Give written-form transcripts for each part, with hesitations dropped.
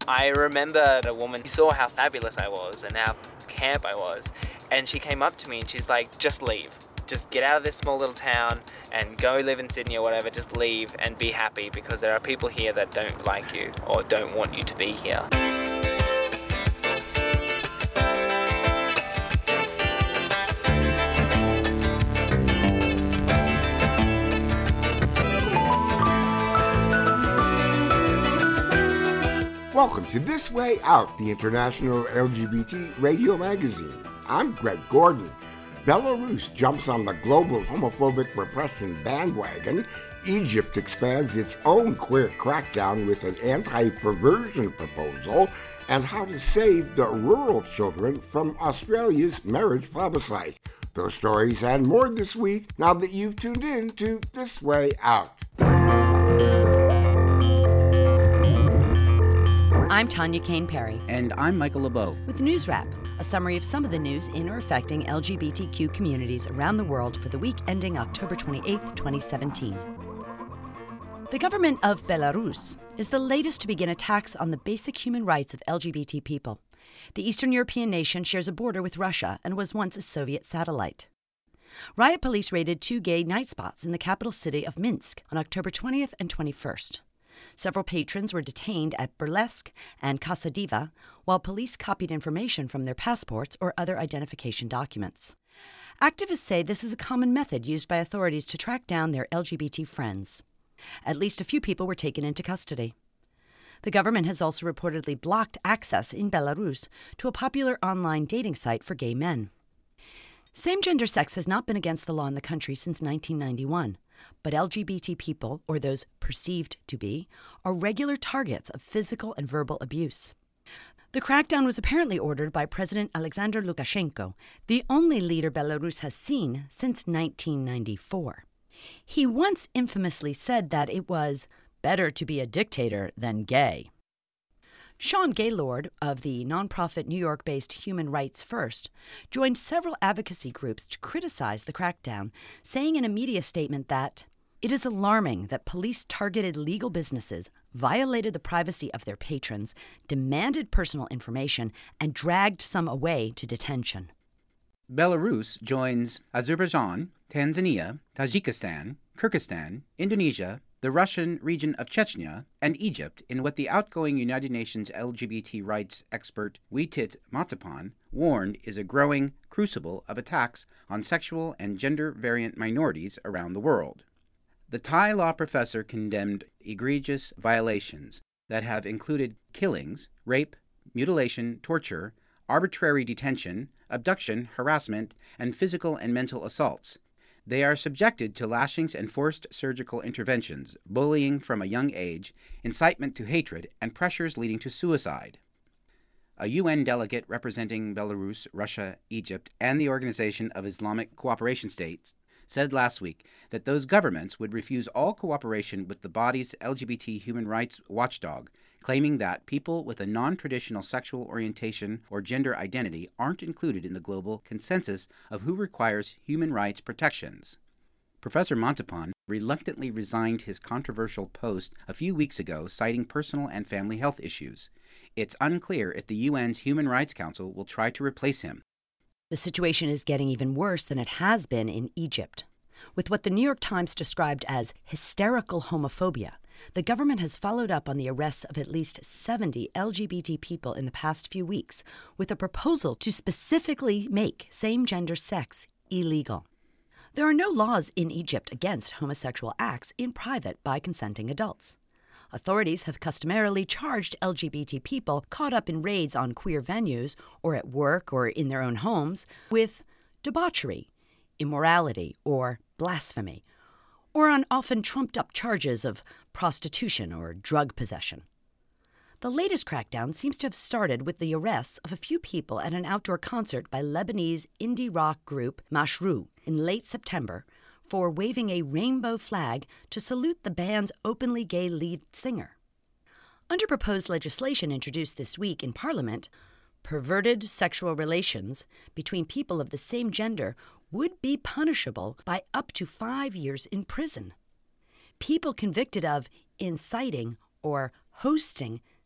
I remember a woman who saw how fabulous I was and how camp I was, and she came up to me and she's like, just leave. Just get out of this small little town and go live in Sydney or whatever. Just leave and be happy, because there are people here that don't like you or don't want you to be here. Welcome to This Way Out, the international LGBT radio magazine. I'm Greg Gordon. Belarus jumps on the global homophobic repression bandwagon. Egypt expands its own queer crackdown with an anti-perversion proposal, and how to save the rural children from Australia's marriage plebiscite. Those stories and more this week, now that you've tuned in to This Way Out. I'm Tanya Kane-Perry. And I'm Michael LeBeau. With News Wrap, a summary of some of the news in or affecting LGBTQ communities around the world for the week ending October 28, 2017. The government of Belarus is the latest to begin attacks on the basic human rights of LGBT people. The Eastern European nation shares a border with Russia and was once a Soviet satellite. Riot police raided 2 gay night spots in the capital city of Minsk on October 20th and 21st. Several patrons were detained at Burlesque and Casa Diva, while police copied information from their passports or other identification documents. Activists say this is a common method used by authorities to track down their LGBT friends. At least a few people were taken into custody. The government has also reportedly blocked access in Belarus to a popular online dating site for gay men. Same-gender sex has not been against the law in the country since 1991. But LGBT people, or those perceived to be, are regular targets of physical and verbal abuse. The crackdown was apparently ordered by President Alexander Lukashenko, the only leader Belarus has seen since 1994. He once infamously said that it was better to be a dictator than gay. Sean Gaylord of the nonprofit New York-based Human Rights First joined several advocacy groups to criticize the crackdown, saying in a media statement that it is alarming that police targeted legal businesses, violated the privacy of their patrons, demanded personal information, and dragged some away to detention. Belarus joins Azerbaijan, Tanzania, Tajikistan, Kyrgyzstan, Indonesia, the Russian region of Chechnya, and Egypt in what the outgoing United Nations LGBT rights expert Wittit Matapan warned is a growing crucible of attacks on sexual and gender-variant minorities around the world. The Thai law professor condemned egregious violations that have included killings, rape, mutilation, torture, arbitrary detention, abduction, harassment, and physical and mental assaults. They are subjected to lashings and forced surgical interventions, bullying from a young age, incitement to hatred, and pressures leading to suicide. A UN delegate representing Belarus, Russia, Egypt, and the Organization of Islamic Cooperation States said last week that those governments would refuse all cooperation with the body's LGBT human rights watchdog, claiming that people with a non-traditional sexual orientation or gender identity aren't included in the global consensus of who requires human rights protections. Professor Matapan reluctantly resigned his controversial post a few weeks ago, citing personal and family health issues. It's unclear if the UN's Human Rights Council will try to replace him. The situation is getting even worse than it has been in Egypt. With what the New York Times described as hysterical homophobia, the government has followed up on the arrests of at least 70 LGBT people in the past few weeks with a proposal to specifically make same-gender sex illegal. There are no laws in Egypt against homosexual acts in private by consenting adults. Authorities have customarily charged LGBT people caught up in raids on queer venues, or at work or in their own homes, with debauchery, immorality, or blasphemy, or on often trumped-up charges of prostitution or drug possession. The latest crackdown seems to have started with the arrests of a few people at an outdoor concert by Lebanese indie rock group Mashrou in late September for waving a rainbow flag to salute the band's openly gay lead singer. Under proposed legislation introduced this week in Parliament, perverted sexual relations between people of the same gender would be punishable by up to 5 years in prison. People convicted of inciting or hosting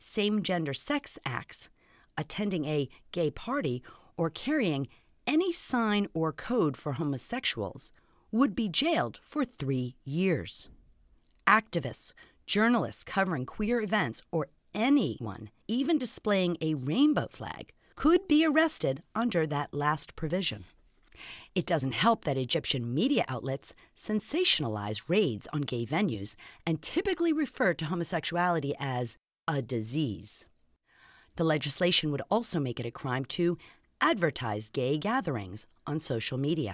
same-gender sex acts, attending a gay party, or carrying any sign or code for homosexuals would be jailed for 3 years. Activists, journalists covering queer events, or anyone even displaying a rainbow flag could be arrested under that last provision. It doesn't help that Egyptian media outlets sensationalize raids on gay venues and typically refer to homosexuality as a disease. The legislation would also make it a crime to advertise gay gatherings on social media.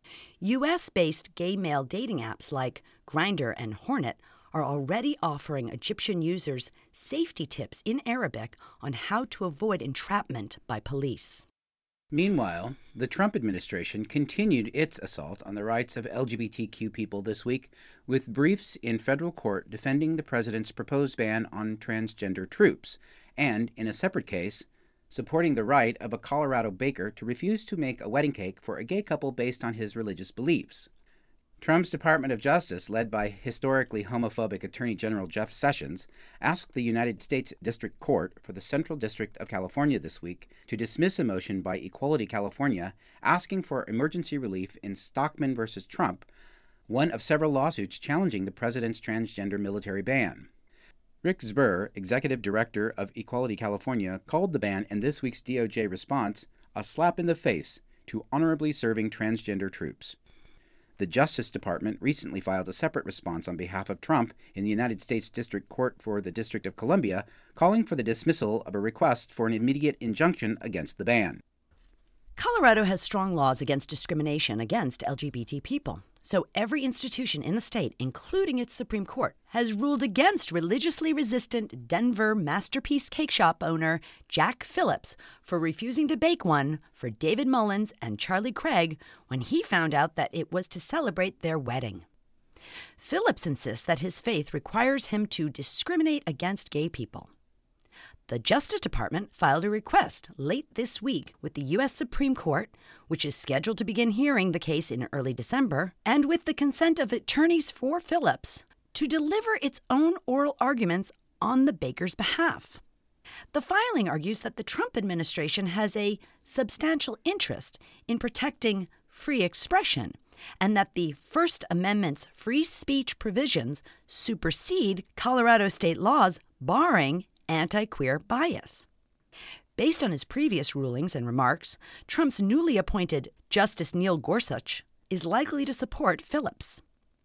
U.S.-based gay male dating apps like Grindr and Hornet are already offering Egyptian users safety tips in Arabic on how to avoid entrapment by police. Meanwhile, the Trump administration continued its assault on the rights of LGBTQ people this week with briefs in federal court defending the president's proposed ban on transgender troops, and, in a separate case, supporting the right of a Colorado baker to refuse to make a wedding cake for a gay couple based on his religious beliefs. Trump's Department of Justice, led by historically homophobic Attorney General Jeff Sessions, asked the United States District Court for the Central District of California this week to dismiss a motion by Equality California asking for emergency relief in Stockman v. Trump, one of several lawsuits challenging the president's transgender military ban. Rick Zburr, executive director of Equality California, called the ban in this week's DOJ response a slap in the face to honorably serving transgender troops. The Justice Department recently filed a separate response on behalf of Trump in the United States District Court for the District of Columbia, calling for the dismissal of a request for an immediate injunction against the ban. Colorado has strong laws against discrimination against LGBT people. So every institution in the state, including its Supreme Court, has ruled against religiously resistant Denver Masterpiece Cake Shop owner Jack Phillips for refusing to bake one for David Mullins and Charlie Craig when he found out that it was to celebrate their wedding. Phillips insists that his faith requires him to discriminate against gay people. The Justice Department filed a request late this week with the U.S. Supreme Court, which is scheduled to begin hearing the case in early December, and with the consent of attorneys for Phillips, to deliver its own oral arguments on the baker's behalf. The filing argues that the Trump administration has a substantial interest in protecting free expression, and that the First Amendment's free speech provisions supersede Colorado state laws barring anti-queer bias. Based on his previous rulings and remarks, Trump's newly appointed Justice Neil Gorsuch is likely to support Phillips.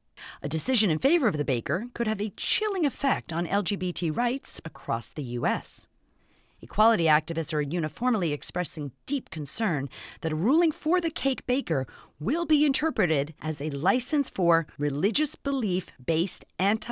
A decision in favor of the baker could have a chilling effect on LGBT rights across the U.S. Equality activists are uniformly expressing deep concern that a ruling for the cake baker will be interpreted as a license for religious belief-based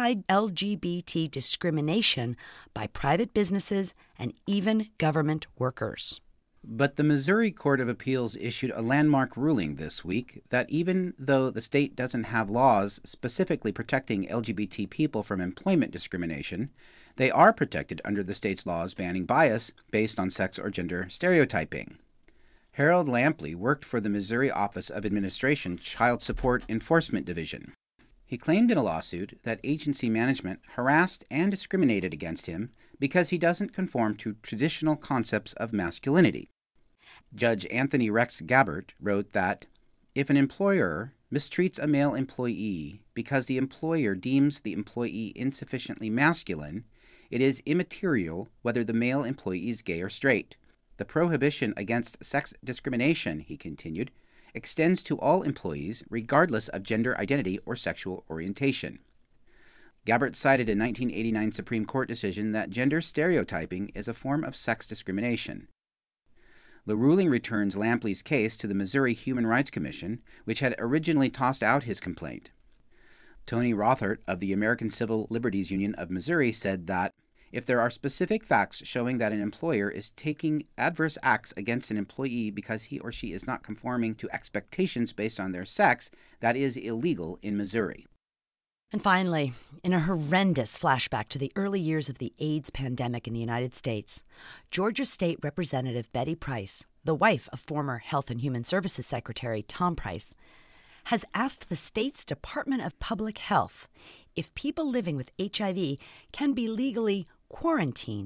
anti-LGBT discrimination by private businesses and even government workers. But the Missouri Court of Appeals issued a landmark ruling this week that even though the state doesn't have laws specifically protecting LGBT people from employment discrimination, they are protected under the state's laws banning bias based on sex or gender stereotyping. Harold Lampley worked for the Missouri Office of Administration Child Support Enforcement Division. He claimed in a lawsuit that agency management harassed and discriminated against him because he doesn't conform to traditional concepts of masculinity. Judge Anthony Rex Gabbert wrote that if an employer mistreats a male employee because the employer deems the employee insufficiently masculine, it is immaterial whether the male employee is gay or straight. The prohibition against sex discrimination, he continued, extends to all employees regardless of gender identity or sexual orientation. Gabbert cited a 1989 Supreme Court decision that gender stereotyping is a form of sex discrimination. The ruling returns Lampley's case to the Missouri Human Rights Commission, which had originally tossed out his complaint. Tony Rothert of the American Civil Liberties Union of Missouri said that if there are specific facts showing that an employer is taking adverse acts against an employee because he or she is not conforming to expectations based on their sex, that is illegal in Missouri. And finally, in a horrendous flashback to the early years of the AIDS pandemic in the United States, Georgia State Representative Betty Price, the wife of former Health and Human Services Secretary Tom Price, has asked the state's Department of Public Health if people living with HIV can be legally quarantined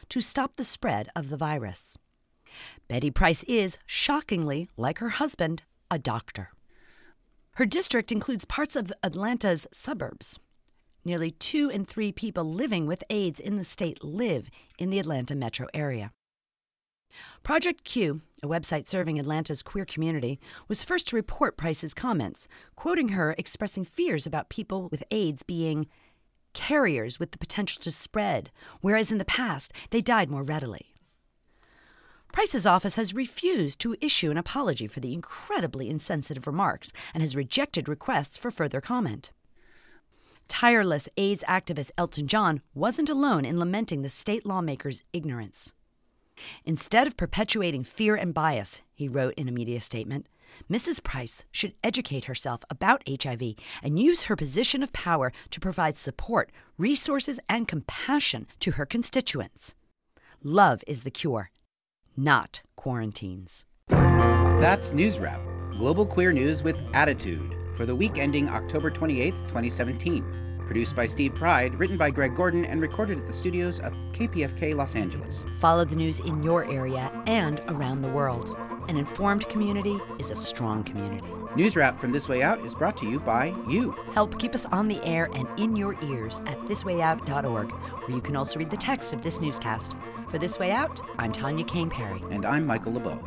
to stop the spread of the virus. Betty Price is, shockingly, like her husband, a doctor. Her district includes parts of Atlanta's suburbs. Nearly 2 in 3 people living with AIDS in the state live in the Atlanta metro area. Project Q, a website serving Atlanta's queer community, was first to report Price's comments, quoting her expressing fears about people with AIDS being carriers with the potential to spread, whereas in the past they died more readily. Price's office has refused to issue an apology for the incredibly insensitive remarks and has rejected requests for further comment. Tireless AIDS activist Elton John wasn't alone in lamenting the state lawmakers' ignorance. Instead of perpetuating fear and bias, he wrote in a media statement, Mrs. Price should educate herself about HIV and use her position of power to provide support, resources, and compassion to her constituents. Love is the cure, not quarantines. That's News Wrap, global queer news with attitude, for the week ending October 28th, 2017. Produced by Steve Pride, written by Greg Gordon, and recorded at the studios of KPFK Los Angeles. Follow the news in your area and around the world. An informed community is a strong community. News Wrap from This Way Out is brought to you by you. Help keep us on the air and in your ears at thiswayout.org, where you can also read the text of this newscast. For This Way Out, I'm Tanya Kane Perry. And I'm Michael LeBeau.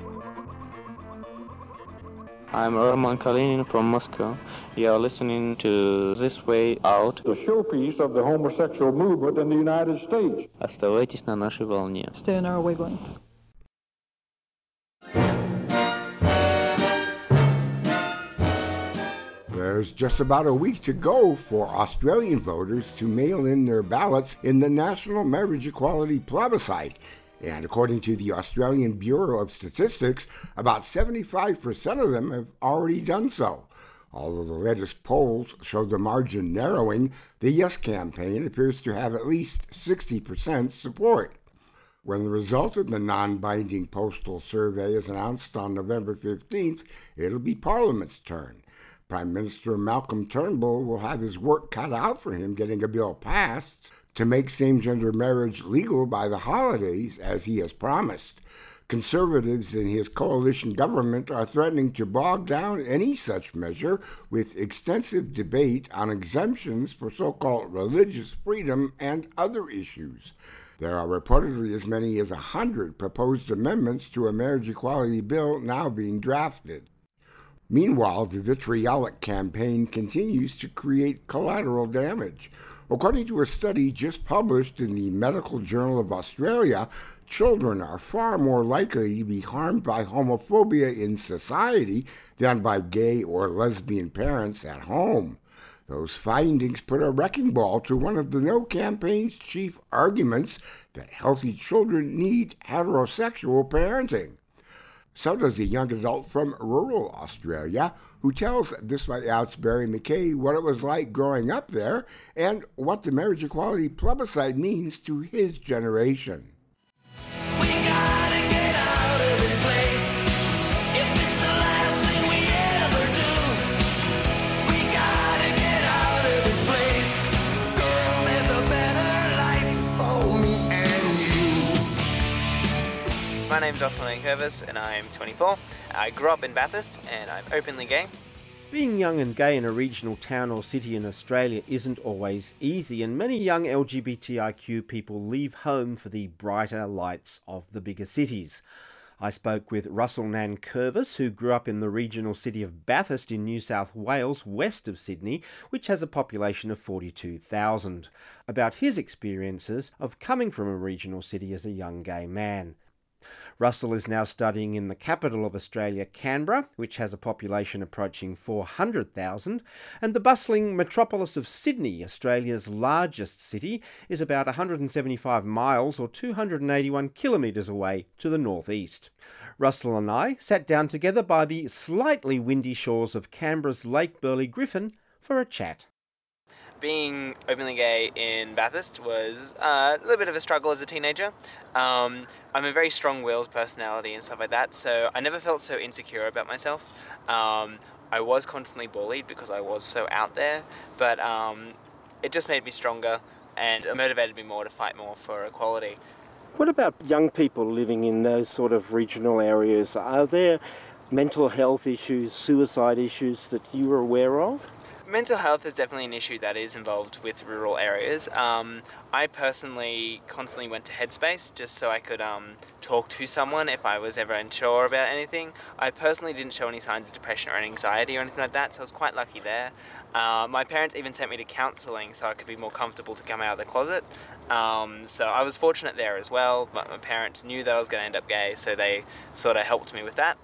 I'm Roman Kalinin from Moscow. You're listening to This Way Out, the showpiece of the homosexual movement in the United States. Оставайтесь на нашей волне. Stay on our wavelength. There's just about a week to go for Australian voters to mail in their ballots in the National Marriage Equality Plebiscite. And according to the Australian Bureau of Statistics, about 75% of them have already done so. Although the latest polls show the margin narrowing, the Yes campaign appears to have at least 60% support. When the result of the non-binding postal survey is announced on November 15th, it'll be Parliament's turn. Prime Minister Malcolm Turnbull will have his work cut out for him getting a bill passed to make same-gender marriage legal by the holidays, as he has promised. Conservatives in his coalition government are threatening to bog down any such measure with extensive debate on exemptions for so-called religious freedom and other issues. There are reportedly as many as 100 proposed amendments to a marriage equality bill now being drafted. Meanwhile, the vitriolic campaign continues to create collateral damage. According to a study just published in the Medical Journal of Australia, children are far more likely to be harmed by homophobia in society than by gay or lesbian parents at home. Those findings put a wrecking ball to one of the No campaign's chief arguments that healthy children need heterosexual parenting. So does a young adult from rural Australia who tells This Way Out's Barry McKay what it was like growing up there and what the marriage equality plebiscite means to his generation. We gotta get out of this place. If it's the last thing we ever do, we gotta get out of this place. Girl, there's a better life for me and you. My name's Jocelyn Curvis and I'm 24. I grew up in Bathurst and I'm openly gay. Being young and gay in a regional town or city in Australia isn't always easy, and many young LGBTIQ people leave home for the brighter lights of the bigger cities. I spoke with Russell Nankervis, who grew up in the regional city of Bathurst in New South Wales, west of Sydney, which has a population of 42,000, about his experiences of coming from a regional city as a young gay man. Russell is now studying in the capital of Australia, Canberra, which has a population approaching 400,000, and the bustling metropolis of Sydney, Australia's largest city, is about 175 miles or 281 kilometres away to the northeast. Russell and I sat down together by the slightly windy shores of Canberra's Lake Burley Griffin for a chat. Being openly gay in Bathurst was a little bit of a struggle as a teenager. I'm a very strong-willed personality and stuff like that, so I never felt so insecure about myself. I was constantly bullied because I was so out there, but it just made me stronger and motivated me more to fight more for equality. What about young people living in those sort of regional areas? Are there mental health issues, suicide issues that you are aware of? Mental health is definitely an issue that is involved with rural areas. I personally constantly went to Headspace just so I could talk to someone if I was ever unsure about anything. I personally didn't show any signs of depression or anxiety or anything like that, so I was quite lucky there. My parents even sent me to counselling so I could be more comfortable to come out of the closet. So I was fortunate there as well, but my parents knew that I was going to end up gay, so they sort of helped me with that.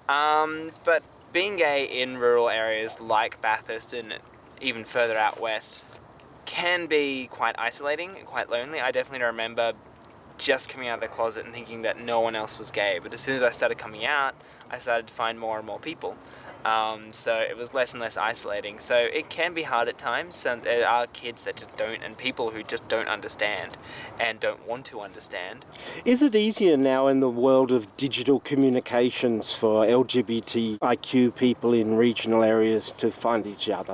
But being gay in rural areas like Bathurst and even further out west can be quite isolating and quite lonely. I definitely remember just coming out of the closet and thinking that no one else was gay, but as soon as I started coming out, I started to find more and more people. So it was less and less isolating. So it can be hard at times, and there are kids that just don't, and people who just don't understand and don't want to understand. Is it easier now in the world of digital communications for LGBTIQ people in regional areas to find each other?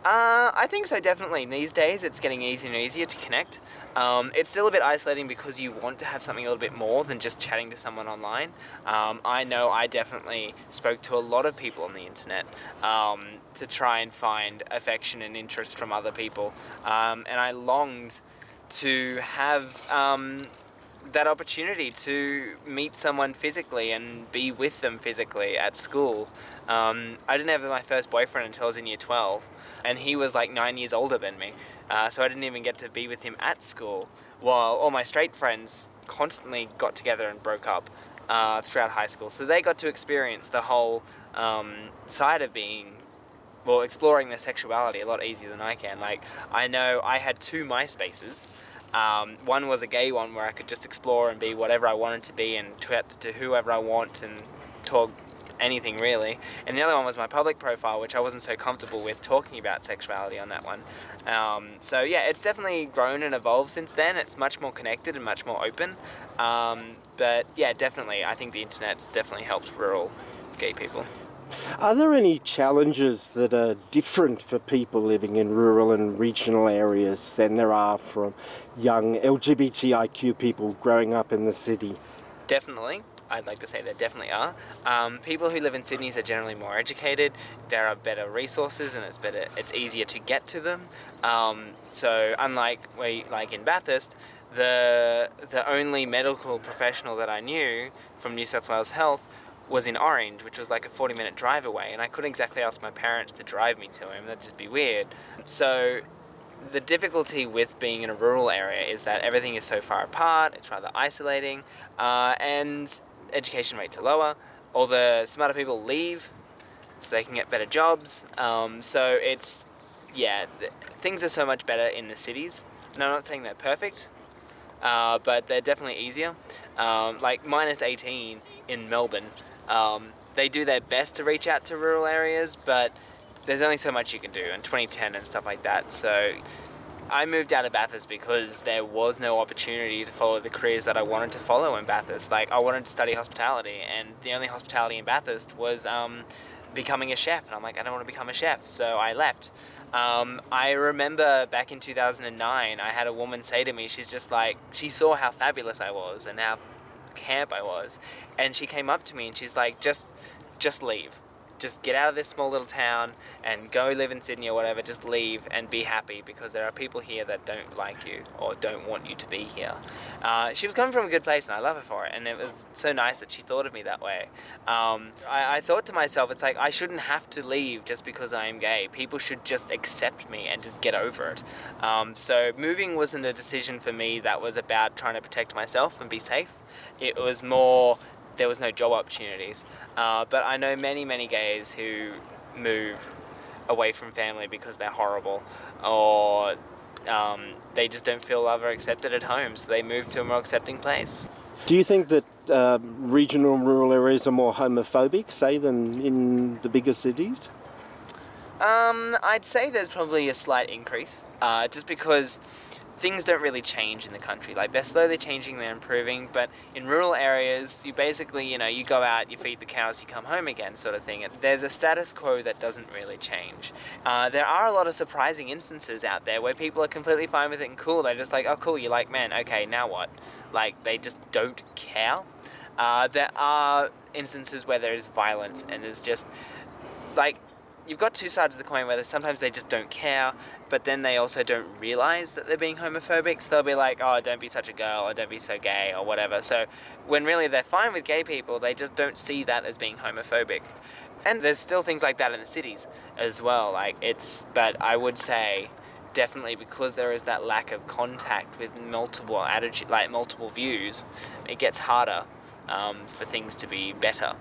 I think so, definitely. These days it's getting easier and easier to connect. It's still a bit isolating because you want to have something a little bit more than just chatting to someone online. I know I definitely spoke to a lot of people on the internet to try and find affection and interest from other people. And I longed to have that opportunity to meet someone physically and be with them physically at school. I didn't have my first boyfriend until I was in year 12. And he was like 9 years older than me, so I didn't even get to be with him at school, while all my straight friends constantly got together and broke up throughout high school. So they got to experience the whole side of exploring their sexuality a lot easier than I can. Like, I know I had 2 MySpaces. One was a gay one where I could just explore and be whatever I wanted to be and chat to whoever I want and talk anything really, and the other one was my public profile, which I wasn't so comfortable with talking about sexuality on that one. So yeah, it's definitely grown and evolved since then. It's much more connected and much more open, but yeah, definitely I think the internet's definitely helped rural gay people. Are there any challenges that are different for people living in rural and regional areas than there are from young LGBTIQ people growing up in the city? Definitely. I'd like to say there definitely are. People who live in Sydney are generally more educated. There are better resources, and it's easier to get to them. So unlike in Bathurst, the only medical professional that I knew from New South Wales Health was in Orange, which was like a 40-minute drive away, and I couldn't exactly ask my parents to drive me to him. That'd just be weird. So the difficulty with being in a rural area is that everything is so far apart. It's rather isolating, and education rates are lower. All the smarter people leave so they can get better jobs. So things are so much better in the cities. And I'm not saying they're perfect, but they're definitely easier. Like Minus 18 in Melbourne, they do their best to reach out to rural areas, but there's only so much you can do in 2010 and stuff like that. So I moved out of Bathurst because there was no opportunity to follow the careers that I wanted to follow in Bathurst. Like, I wanted to study hospitality, and the only hospitality in Bathurst was becoming a chef. And I'm like, I don't want to become a chef, so I left. I remember back in 2009, I had a woman say to me, she's just like, she saw how fabulous I was and how camp I was, and she came up to me and she's like, just leave. Just get out of this small little town and go live in Sydney or whatever. Just leave and be happy, because there are people here that don't like you or don't want you to be here. She was coming from a good place, and I love her for it, and it was so nice that she thought of me that way. I thought to myself, it's like, I shouldn't have to leave just because I am gay. People should just accept me and just get over it. So moving wasn't a decision for me that was about trying to protect myself and be safe. It was more, there was no job opportunities. But I know many, many gays who move away from family because they're horrible, or they just don't feel loved or accepted at home, so they move to a more accepting place. Do you think that regional and rural areas are more homophobic, say, than in the bigger cities? I'd say there's probably a slight increase, just because things don't really change in the country. Like, they're slowly changing, they're improving, but in rural areas, you basically, you go out, you feed the cows, you come home again, sort of thing. There's a status quo that doesn't really change. There are a lot of surprising instances out there where people are completely fine with it and cool. They're just like, oh, cool, you like men, okay, now what? Like, they just don't care. There are instances where there is violence, and there's just, like, you've got two sides of the coin where sometimes they just don't care, but then they also don't realise that they're being homophobic, so they'll be like, oh, don't be such a girl, or don't be so gay, or whatever. So when really they're fine with gay people, they just don't see that as being homophobic. And there's still things like that in the cities as well. But I would say definitely because there is that lack of contact with multiple views, it gets harder for things to be better.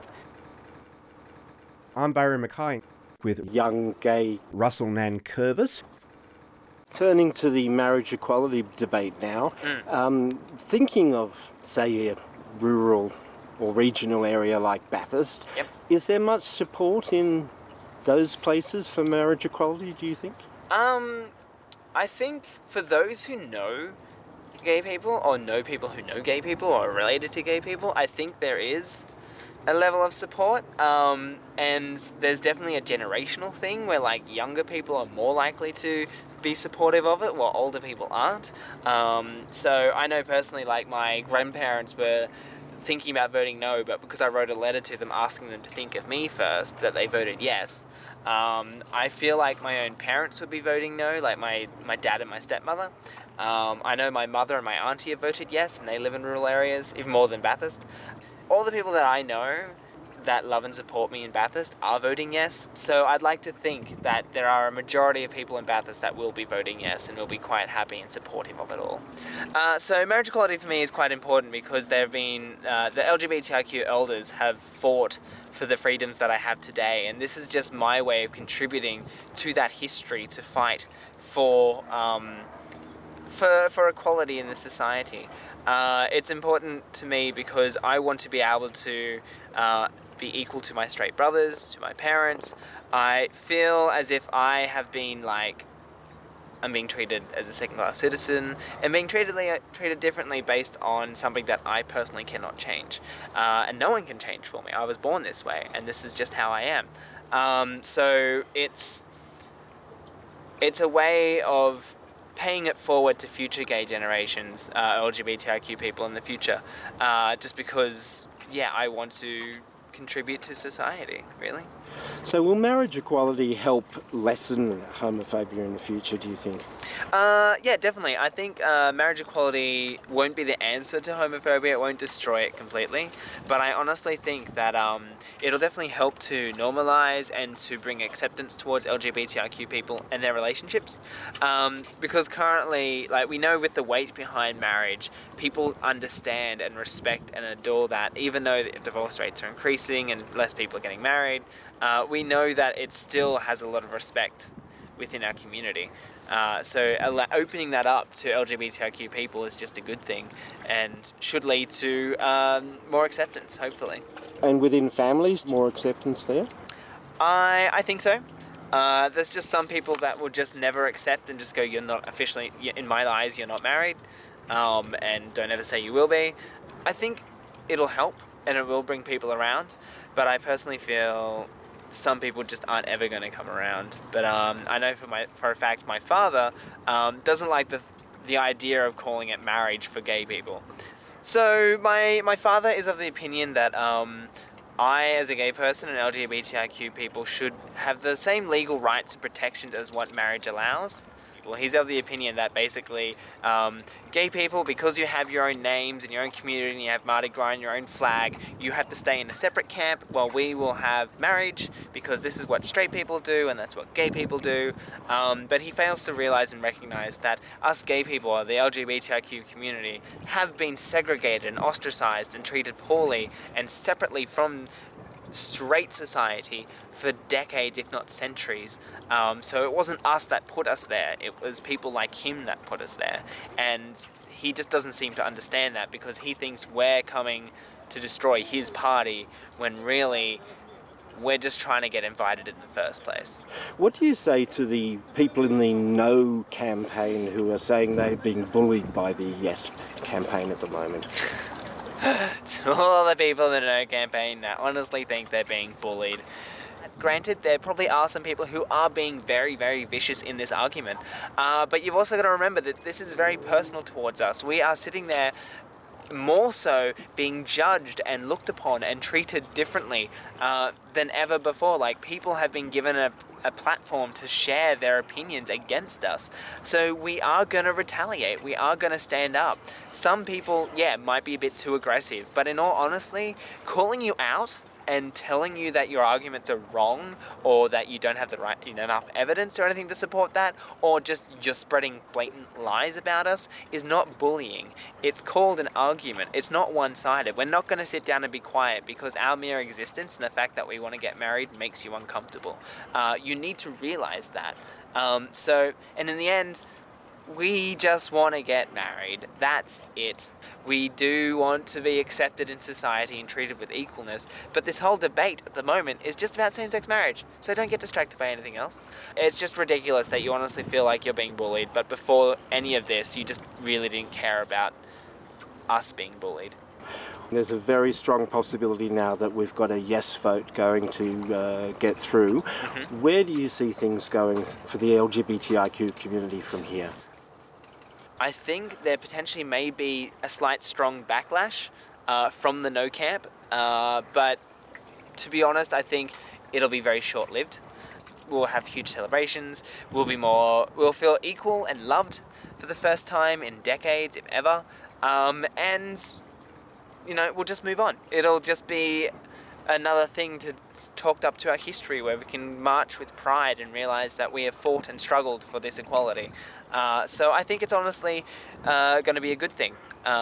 I'm Barry Mackay with Young gay. Russell Nankervis. Turning to the marriage equality debate now, thinking of, say, a rural or regional area like Bathurst, Yep. Is there much support in those places for marriage equality, do you think? I think for those who know gay people, or know people who know gay people, or are related to gay people, I think there is a level of support, and there's definitely a generational thing where, like, younger people are more likely to be supportive of it, while older people aren't. So I know personally, like, my grandparents were thinking about voting no, but because I wrote a letter to them asking them to think of me first, that they voted yes. I feel like my own parents would be voting no, like my dad and my stepmother. I know my mother and my auntie have voted yes, and they live in rural areas, even more than Bathurst. All the people that I know that love and support me in Bathurst are voting yes, so I'd like to think that there are a majority of people in Bathurst that will be voting yes and will be quite happy and supportive of it all. So marriage equality for me is quite important because there have been, the LGBTIQ elders have fought for the freedoms that I have today, and this is just my way of contributing to that history to fight for equality in the society. It's important to me because I want to be able to be equal to my straight brothers, to my parents. I feel as if I have been, like, I'm being treated as a second-class citizen and being treated differently based on something that I personally cannot change. And no one can change for me. I was born this way, and this is just how I am. So it's a way of paying it forward to future gay generations, LGBTIQ people in the future, just because, I want to contribute to society, really. So will marriage equality help lessen homophobia in the future, do you think? Yeah, definitely. I think marriage equality won't be the answer to homophobia. It won't destroy it completely. But I honestly think that it'll definitely help to normalise and to bring acceptance towards LGBTIQ people and their relationships. Because currently, like, we know with the weight behind marriage, people understand and respect and adore that, even though the divorce rates are increasing and less people are getting married. We know that it still has a lot of respect within our community. So opening that up to LGBTIQ people is just a good thing and should lead to more acceptance, hopefully. And within families, more acceptance there? I think so. There's just some people that will just never accept and just go, you're not officially, in my eyes, you're not married, and don't ever say you will be. I think it'll help and it will bring people around, but I personally feel some people just aren't ever going to come around. But I know for a fact my father doesn't like the idea of calling it marriage for gay people. So my father is of the opinion that I, as a gay person, and LGBTIQ people should have the same legal rights and protections as what marriage allows. Well, he's of the opinion that basically gay people, because you have your own names and your own community and you have Mardi Gras and your own flag, you have to stay in a separate camp while we will have marriage because this is what straight people do and that's what gay people do. But he fails to realise and recognise that us gay people, or the LGBTIQ community, have been segregated and ostracised and treated poorly and separately from straight society for decades, if not centuries. So it wasn't us that put us there, it was people like him that put us there. And he just doesn't seem to understand that because he thinks we're coming to destroy his party when really We're just trying to get invited in the first place. What do you say to the people in the No campaign who are saying they're being bullied by the Yes campaign at the moment? To all the people in the No campaign, I honestly think they're being bullied. Granted, there probably are some people who are being very, very vicious in this argument, but you've also got to remember that this is very personal towards us. We are sitting there more so being judged and looked upon and treated differently than ever before. Like, people have been given a platform to share their opinions against us. So we are going to retaliate. We are going to stand up. Some people, might be a bit too aggressive, but in all honesty, calling you out and telling you that your arguments are wrong, or that you don't have enough evidence or anything to support that, or just you're spreading blatant lies about us, is not bullying. It's called an argument. It's not one-sided. We're not going to sit down and be quiet because our mere existence and the fact that we want to get married makes you uncomfortable. You need to realize that. And in the end, we just want to get married. That's it. We do want to be accepted in society and treated with equalness, but this whole debate at the moment is just about same-sex marriage, so don't get distracted by anything else. It's just ridiculous that you honestly feel like you're being bullied, but before any of this, you just really didn't care about us being bullied. There's a very strong possibility now that we've got a yes vote going to get through. Mm-hmm. Where do you see things going for the LGBTIQ community from here? I think there potentially may be a slight strong backlash from the No camp, but to be honest, I think it'll be very short-lived. We'll have huge celebrations, we'll feel equal and loved for the first time in decades, if ever, and, we'll just move on. It'll just be another thing to talk up to our history, where we can march with pride and realize that we have fought and struggled for this equality. So I think it's honestly going to be a good thing.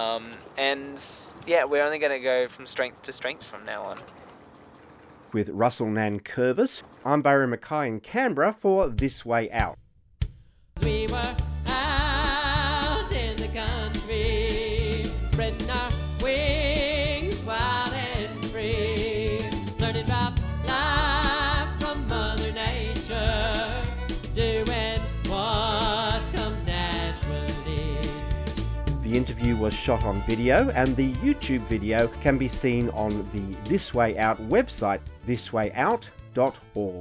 We're only going to go from strength to strength from now on. With Russell Nankervis, I'm Barry Mackay in Canberra for This Way Out. We were out in the country, spreading our wings wild and free, learning about life from Mother Nature, doing what comes naturally. The interview was shot on video, and the YouTube video can be seen on the This Way Out website, thiswayout.org.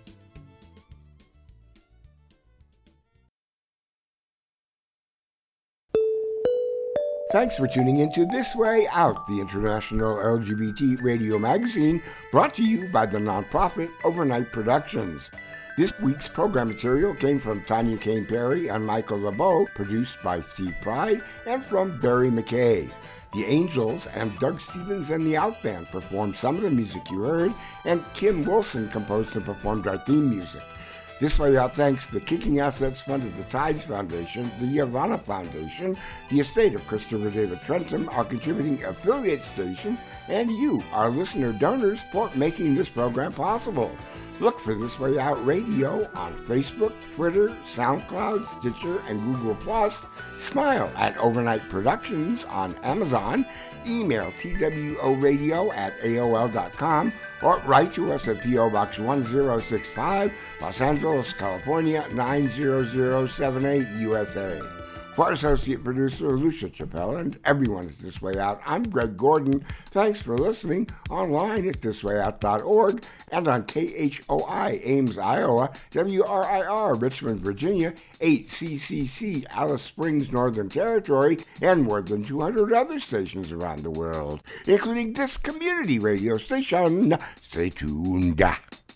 Thanks for tuning in to This Way Out, the international LGBT radio magazine brought to you by the nonprofit Overnight Productions. This week's program material came from Tanya Kane Perry and Michael LeBeau, produced by Steve Pride, and from Barry Mackay. The Angels and Doug Stevens and the Outband performed some of the music you heard, and Kim Wilson composed and performed our theme music. This Way Out thanks the Kicking Assets Fund of the Tides Foundation, the Yavanna Foundation, the estate of Christopher David Trentham, our contributing affiliate stations, and you, our listener donors, for making this program possible. Look for This Way Out Radio on Facebook, Twitter, SoundCloud, Stitcher, and Google+. Smile at Overnight Productions on Amazon. Email tworadio@aol.com or write to us at P.O. Box 1065, Los Angeles, California, 90078, USA. For our associate producer, Lucia Chappelle, and everyone at This Way Out, I'm Greg Gordon. Thanks for listening online at thiswayout.org and on KHOI, Ames, Iowa, WRIR, Richmond, Virginia, 8CCC, Alice Springs, Northern Territory, and more than 200 other stations around the world, including this community radio station. Stay tuned.